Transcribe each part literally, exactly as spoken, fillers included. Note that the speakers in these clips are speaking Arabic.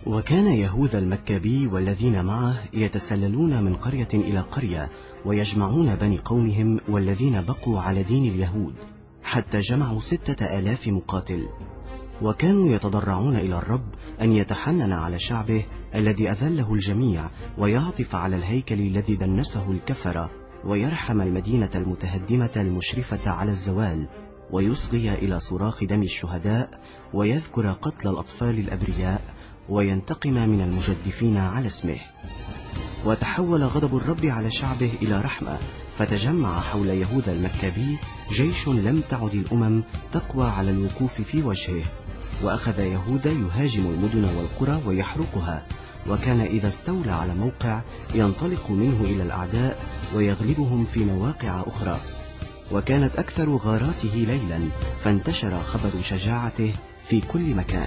وكان يهوذا المكابي والذين معه يتسللون من قرية إلى قرية ويجمعون بني قومهم والذين بقوا على دين اليهود، حتى جمعوا ستة آلاف مقاتل. وكانوا يتضرعون إلى الرب أن يتحنن على شعبه الذي أذله الجميع، ويعطف على الهيكل الذي دنسه الكفرة، ويرحم المدينة المتهدمة المشرفة على الزوال، ويصغي إلى صراخ دم الشهداء، ويذكر قتل الأطفال الأبرياء، وينتقم من المجدفين على اسمه. وتحول غضب الرب على شعبه إلى رحمة، فتجمع حول يهوذا المكابي جيش لم تعد الأمم تقوى على الوقوف في وجهه. وأخذ يهوذا يهاجم المدن والقرى ويحرقها، وكان إذا استولى على موقع ينطلق منه إلى الأعداء ويغلبهم في مواقع أخرى. وكانت أكثر غاراته ليلا، فانتشر خبر شجاعته في كل مكان.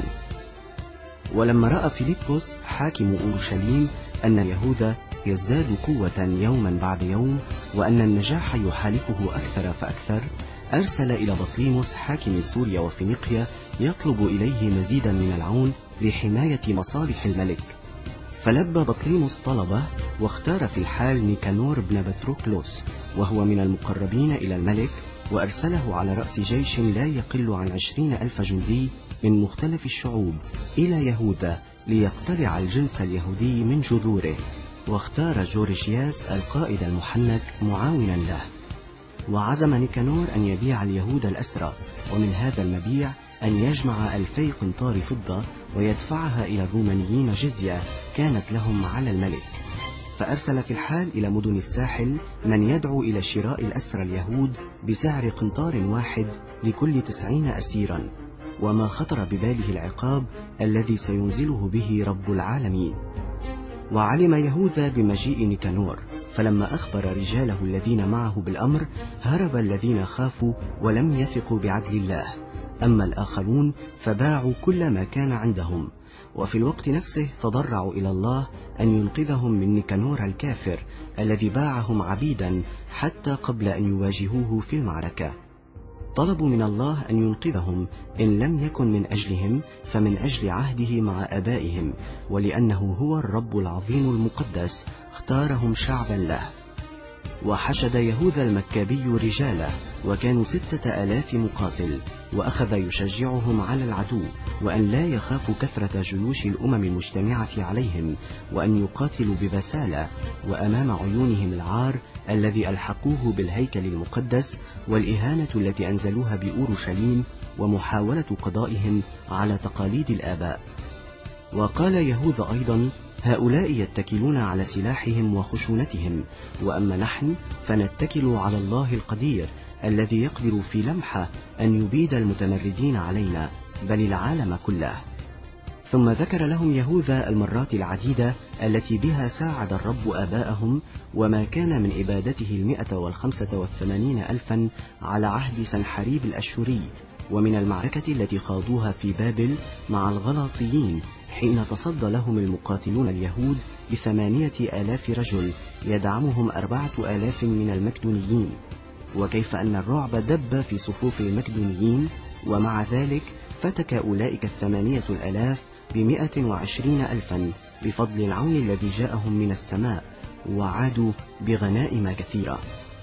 ولما رأى فيلبس حاكم أورشليم أن يهوذا يزداد قوة يوما بعد يوم، وأن النجاح يحالفه أكثر فأكثر، أرسل إلى بطليموس حاكم سوريا وفينيقيا يطلب إليه مزيدا من العون لحماية مصالح الملك. فلبى بطليموس طلبه، واختار في الحال نيكانور بن بطروكلوس، وهو من المقربين إلى الملك، وأرسله على رأس جيش لا يقل عن عشرين ألف جندي من مختلف الشعوب إلى يهوذا ليقتلع الجنس اليهودي من جذوره. واختار جورجياس القائد المحنك معاونا له. وعزم نيكانور أن يبيع اليهود الأسرى، ومن هذا المبيع أن يجمع ألفي قنطار فضة ويدفعها إلى الرومانيين جزية كانت لهم على الملك. فأرسل في الحال إلى مدن الساحل من يدعو إلى شراء الأسرى اليهود بسعر قنطار واحد لكل تسعين أسيرا، وما خطر بباله العقاب الذي سينزله به رب العالمين. وعلم يهوذا بمجيء نيكانور، فلما أخبر رجاله الذين معه بالأمر هرب الذين خافوا ولم يثقوا بعدل الله، أما الآخرون فباعوا كل ما كان عندهم. وفي الوقت نفسه تضرعوا إلى الله أن ينقذهم من نيكانور الكافر الذي باعهم عبيدا حتى قبل أن يواجهوه في المعركة. طلبوا من الله أن ينقذهم، إن لم يكن من أجلهم فمن أجل عهده مع آبائهم، ولأنه هو الرب العظيم المقدس اختارهم شعبا له. وحشد يهوذا المكابي رجاله، وكانوا ستة آلاف مقاتل، وأخذ يشجعهم على العدو، وأن لا يخافوا كثرة جيوش الأمم المجتمعة عليهم، وأن يقاتلوا ببسالة، وأمام عيونهم العار الذي ألحقوه بالهيكل المقدس، والإهانة التي أنزلوها بأورشليم، ومحاولة قضائهم على تقاليد الآباء. وقال يهوذا أيضا: هؤلاء يتكلون على سلاحهم وخشونتهم، وأما نحن فنتكل على الله القدير الذي يقدر في لمحة أن يبيد المتمردين علينا، بل العالم كله. ثم ذكر لهم يهوذا المرات العديدة التي بها ساعد الرب آباءهم، وما كان من إبادته المئة والخمسة والثمانين ألفا على عهد سنحريب الأشوري، ومن المعركة التي خاضوها في بابل مع الغلاطيين حين تصدى لهم المقاتلون اليهود بثمانية آلاف رجل يدعمهم أربعة آلاف من المكدونيين، وكيف أن الرعب دب في صفوف المكدونيين، ومع ذلك فتك أولئك الثمانية الآلاف بمئة وعشرين ألفا بفضل العون الذي جاءهم من السماء، وعادوا بغنائم كثيرة.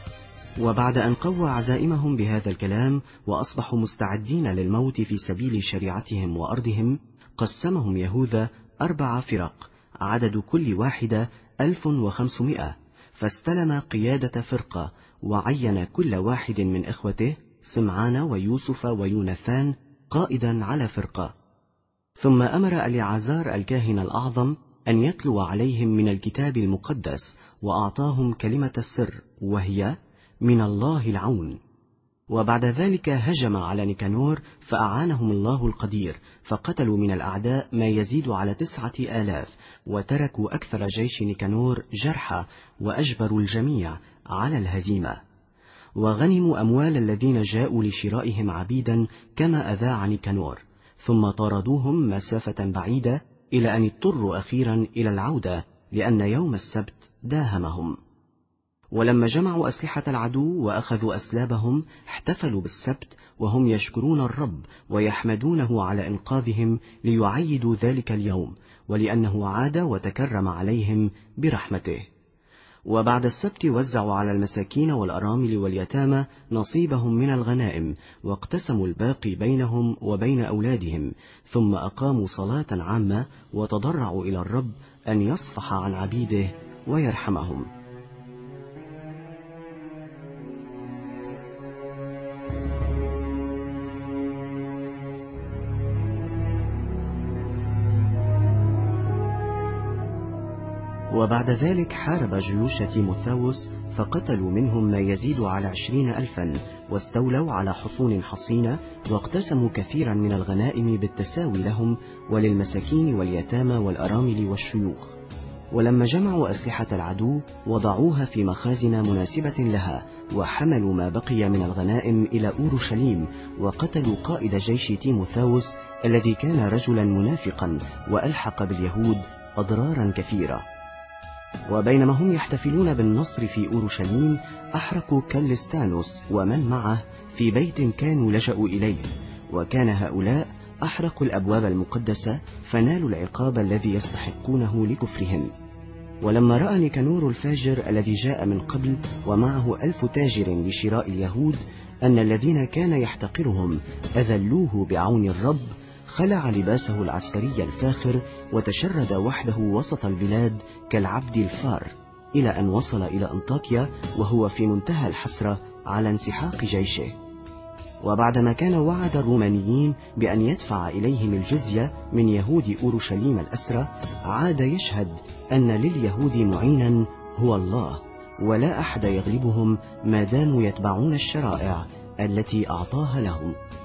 وبعد أن قوى عزائمهم بهذا الكلام وأصبحوا مستعدين للموت في سبيل شريعتهم وأرضهم، قسمهم يهوذا أربع فرق، عدد كل واحدة ألف وخمسمائة، فاستلم قيادة فرقة، وعين كل واحد من إخوته سمعان ويوسف ويوناثان قائدا على فرقة. ثم أمر اليعازار الكاهن الأعظم أن يتلو عليهم من الكتاب المقدس، وأعطاهم كلمة السر، وهي من الله العون. وبعد ذلك هجم على نيكانور فأعانهم الله القدير، فقتلوا من الأعداء ما يزيد على تسعة آلاف، وتركوا أكثر جيش نيكانور جرحى، وأجبروا الجميع على الهزيمة. وغنموا أموال الذين جاءوا لشرائهم عبيدا كما أذاع نيكانور، ثم طاردوهم مسافة بعيدة إلى أن اضطروا أخيرا إلى العودة، لأن يوم السبت داهمهم. ولما جمعوا أسلحة العدو وأخذوا أسلابهم احتفلوا بالسبت، وهم يشكرون الرب ويحمدونه على إنقاذهم ليعيدوا ذلك اليوم، ولأنه عاد وتكرم عليهم برحمته. وبعد السبت وزعوا على المساكين والأرامل واليتامى نصيبهم من الغنائم، واقتسموا الباقي بينهم وبين أولادهم، ثم أقاموا صلاة عامة وتضرعوا إلى الرب أن يصفح عن عبيده ويرحمهم. وبعد ذلك حارب جيوش تيموثاوس فقتلوا منهم ما يزيد على عشرين ألفا، واستولوا على حصون حصينة، واقتسموا كثيرا من الغنائم بالتساوي لهم وللمساكين واليتامى والأرامل والشيوخ. ولما جمعوا أسلحة العدو وضعوها في مخازن مناسبة لها، وحملوا ما بقي من الغنائم إلى أورشليم، وقتلوا قائد جيش تيموثاوس الذي كان رجلا منافقا وألحق باليهود أضرارا كثيرة. وبينما هم يحتفلون بالنصر في أورشليم، أحرقوا كلستانوس ومن معه في بيت كانوا لجأوا إليه، وكان هؤلاء أحرقوا الأبواب المقدسة، فنالوا العقاب الذي يستحقونه لكفرهم. ولما رأى نيكانور الفاجر الذي جاء من قبل ومعه ألف تاجر لشراء اليهود أن الذين كان يحتقرهم أذلوه بعون الرب، خلع لباسه العسكري الفاخر وتشرد وحده وسط البلاد كالعبد الفار، إلى أن وصل إلى أنطاكيا وهو في منتهى الحسرة على انسحاق جيشه. وبعدما كان وعد الرومانيين بأن يدفع إليهم الجزية من يهود أورشليم الأسرى، عاد يشهد أن لليهود معينا هو الله، ولا أحد يغلبهم ما داموا يتبعون الشرائع التي أعطاها لهم.